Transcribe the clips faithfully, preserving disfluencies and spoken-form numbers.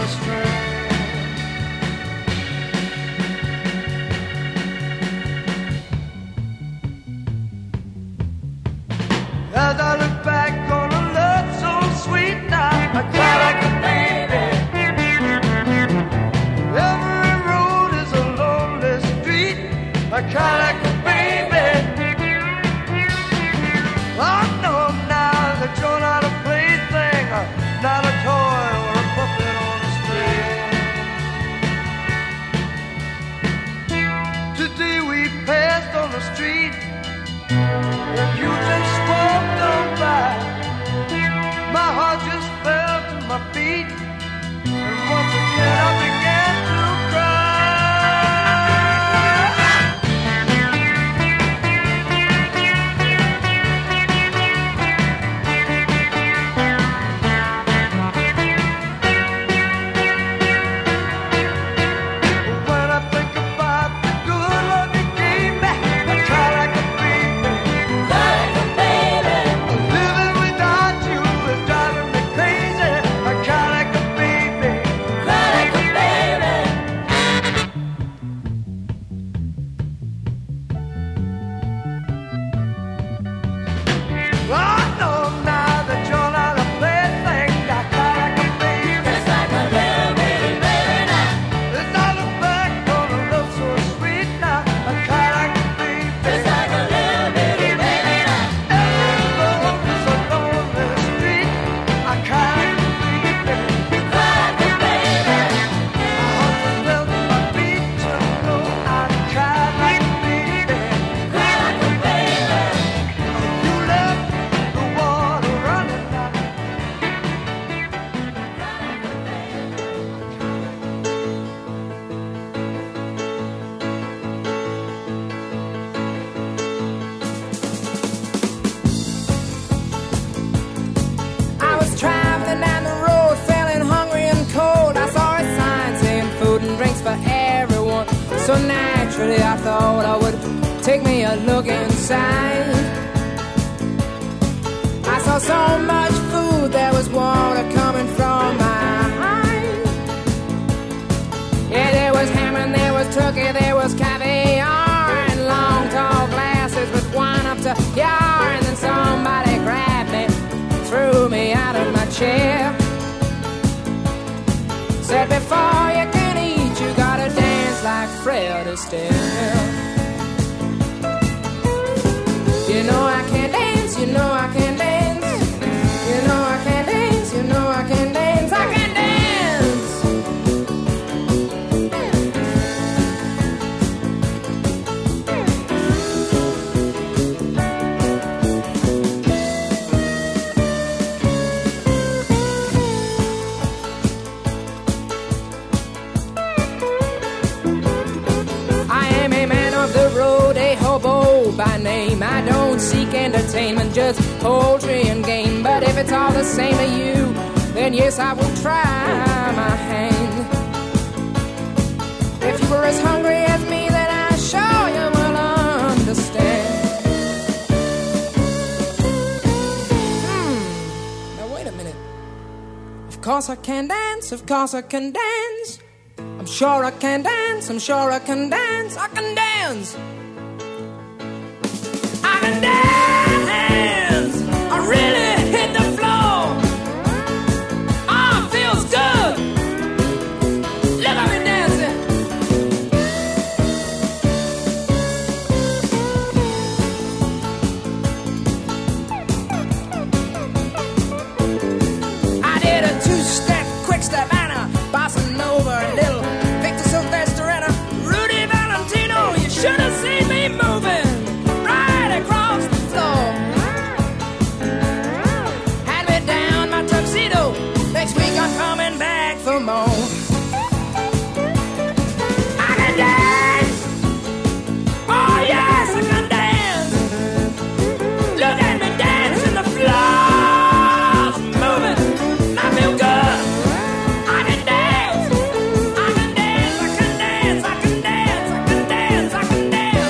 the strand. As I look back on a love so sweet now, I cry like a baby. Every road is a lonely street, I cry like a baby. I know now that you're not a plaything, not a toy or a puppet on a string. Today we passed on the street, and you just walked on by. My heart just fell to my feet, and once again I began to cry. When I think about the good love you gave me, I cry like a baby. Living without you is driving me crazy. I cry like a baby. I know now that you're not a plaything. I cry like a baby. As I look back on a love so sweet now, I cry like a baby. Every road is a lonely street, I cry like a baby. My heart just fell to my feet, you know I cry like a baby. You left the water running now. I was traveling down the road, feeling hungry and cold. I saw a sign saying food and drinks for everyone. So naturally I thought I would take me a look inside. I saw so much food, there was water coming from behind. Yeah, there was ham and there was turkey, there was caviar, and long tall glasses with wine up to yar. And then somebody grabbed me, threw me out of my chair, said before you can eat you gotta dance like Fred Astaire. You know I can dance, you know I can dance, you know I can dance, you know I can dance, I can dance. I am a man of the road, a hobo by name. I don't seek entertainment, just poultry and game. But if it's all the same to you, then yes, I will try my hand. If you were as hungry as me, then I'm sure you will understand. Hmm, now wait a minute. Of course I can dance, of course I can dance. I'm sure I can dance, I'm sure I can dance, I can dance. I can dance, I really hit the floor. Oh, it feels good. Look at me dancing. I did a two-step, quick step, and a bossa nova, a little Victor Sylvester and a Rudy Valentino. You should have seen me moving right across the floor. Hand me down my tuxedo. Next week I'm coming back for more. I can dance. Oh yes, I can dance. Look at me dancing, the floor's moving. I feel good. I can dance. I can dance. I can dance. I can dance. I can dance. I can dance.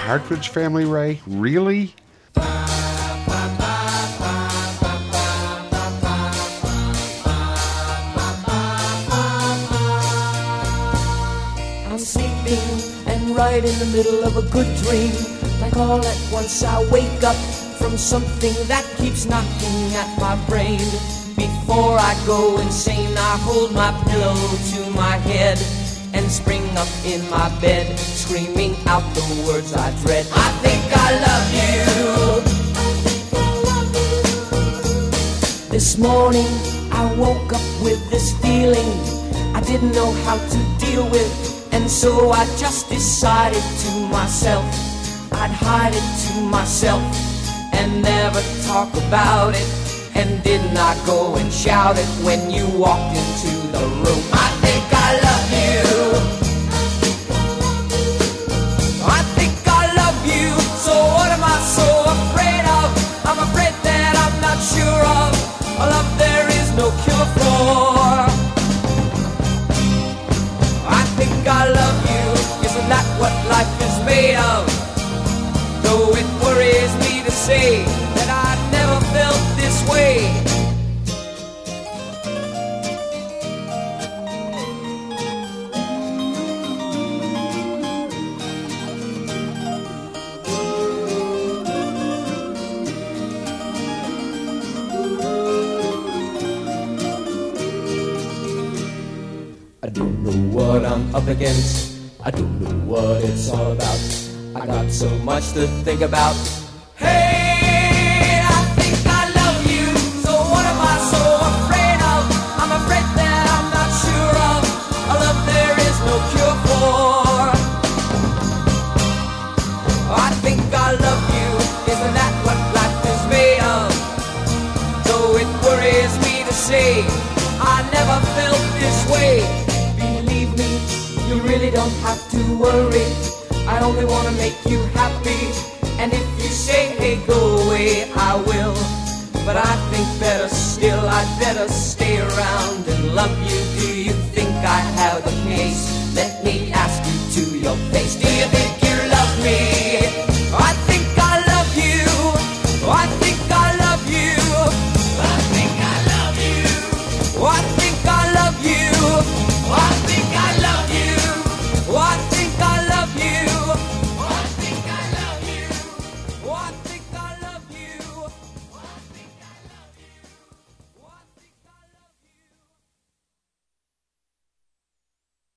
Partridge Family, Ray? Really? I'm sleeping and right in the middle of a good dream. Like all at once I wake up from something that keeps knocking at my brain. Before I go insane, I hold my pillow to my head and spring up in my bed, screaming out the words I dread. I think I love you. This morning I woke up with this feeling I didn't know how to deal with, and so I just decided to myself I'd hide it to myself and never talk about it. And did not go and shout it when you walked into the room. I think I love you. I think I love you. So what am I so afraid of? I'm afraid that I'm not sure of a love there is no cure for. I think I love you. Isn't that what life is made of? Though it worries me to say that I never felt this way. I don't know what I'm up against. I don't know what it's all about. I got so much to think about. Hey, I think I love you. So what am I so afraid of? I'm afraid that I'm not sure of a love there is no cure for. I think I love you. Isn't that what life is made of? Though it worries me to say I never felt this way. Believe me, you really don't have to worry. I only want to make you happy. And if you say, hey, go away, I will. But I think better still, I'd better stay around and love you. Do you think I have a case? Let me ask you to your face. Do you think you love me?